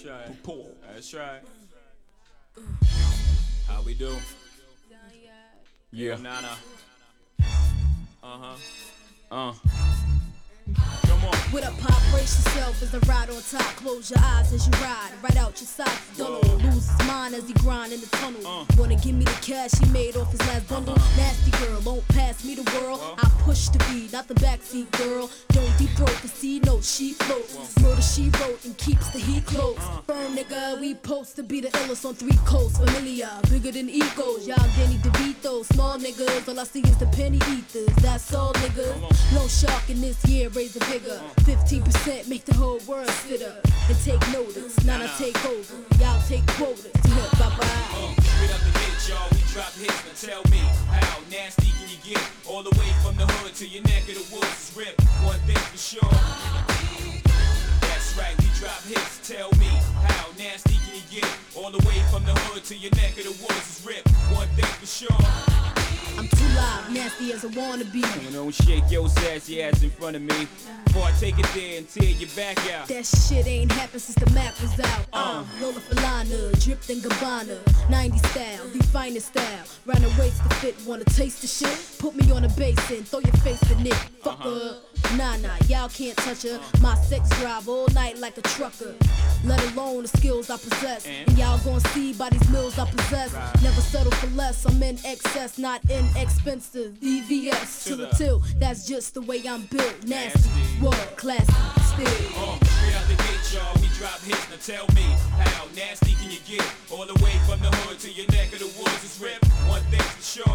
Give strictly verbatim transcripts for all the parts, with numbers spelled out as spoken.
That's right. Poor. That's right. How we do? Yeah. Nana. Uh-huh. Uh. Come on. With a pop, brace yourself as I ride on top. Close your eyes as you ride, right out your sight. Don't lose his mind as he grind in the tunnel. Uh. Wanna give me the cash he made off his last bundle? Uh-huh. Nasty girl, won't pass me the world. Well. I push the beat, not the backseat girl. Don't deep throat the C note, she floats. Murder she wrote and keeps the heat close. Uh. Firm nigga, we post to be the illest on three coasts. Familiar, bigger than egos. Y'all Danny DeVito, small niggas. All I see is the penny eaters. That's all niggas. No shark in this year, raise the vigor. fifteen percent make the whole world sit up and take notice. Now I take over, y'all take quotas. Bye bye. Uh, straight up the hit, y'all, we drop hits. Now tell me, how nasty can you get? All the way from the hood to your neck of the woods is ripped. One thing for sure. That's right, we drop hits. Tell me, how nasty can you get? All the way from the hood to your neck of the woods is ripped. One thing for sure. I'm too loud, nasty as I wanna be. Don't shake your sassy ass in front of me before I take it there and tear your back out. That shit ain't happened since the map was out. Uh. Uh, Lola Falana, dripped in Gabbana, nineties style, the finest style. Round the waist to fit, wanna taste the shit? Put me on a basin, throw your face in it. Fuck Uh-huh. her. Nah, nah, y'all can't touch her. My sex drive all night like a trucker. Let alone the skills I possess. And? And y'all gon' see by these mills I possess. Right. Never settle for less, I'm in excess, not inexpensive. E V S To to the the- till, that's just the way I'm built. Nasty, Nasty. world classy, still. Uh, straight out the gate, y'all, we drop hits. Now tell me, how nasty can you get? All the way from the hood to your neck of the woods is ripped. One thing for sure.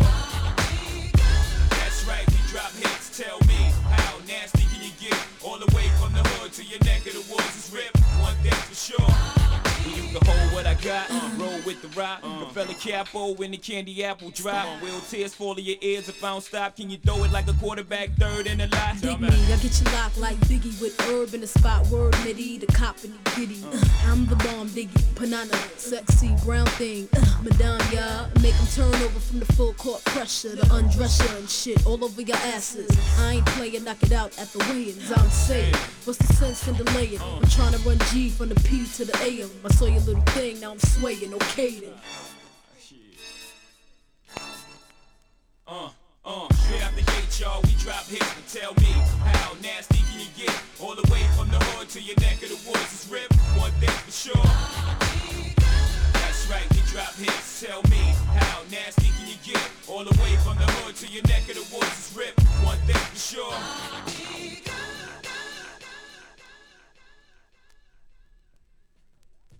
That's right, we drop hits. Tell me, how nasty can you get? All the way from the hood to your neck of the woods is ripped. One thing for sure. You can hold what I got, roll with the rock. Uh. Fella Capo when the candy apple drop. Will tears fall in your ears if I don't stop? Can you throw it like a quarterback third in the lot? Dig me, I get you locked like Biggie with herb in the spot. Word midi, the cop in the giddy. Uh, I'm the bomb diggy, banana, sexy brown thing. Uh, Madame, y'all, make them turn over from the full court pressure. The undress you and shit all over your asses. I ain't playing, knock it out at the weigh-ins. I'm saying, what's the sense in delaying? I'm trying to run G from the P to the A M. I saw your little thing, now I'm swaying, okay then. Uh, uh, straight out the gate, y'all, we drop hits. But tell me, how nasty can you get? All the way from the hood to your neck of the woods is ripped. One thing for sure.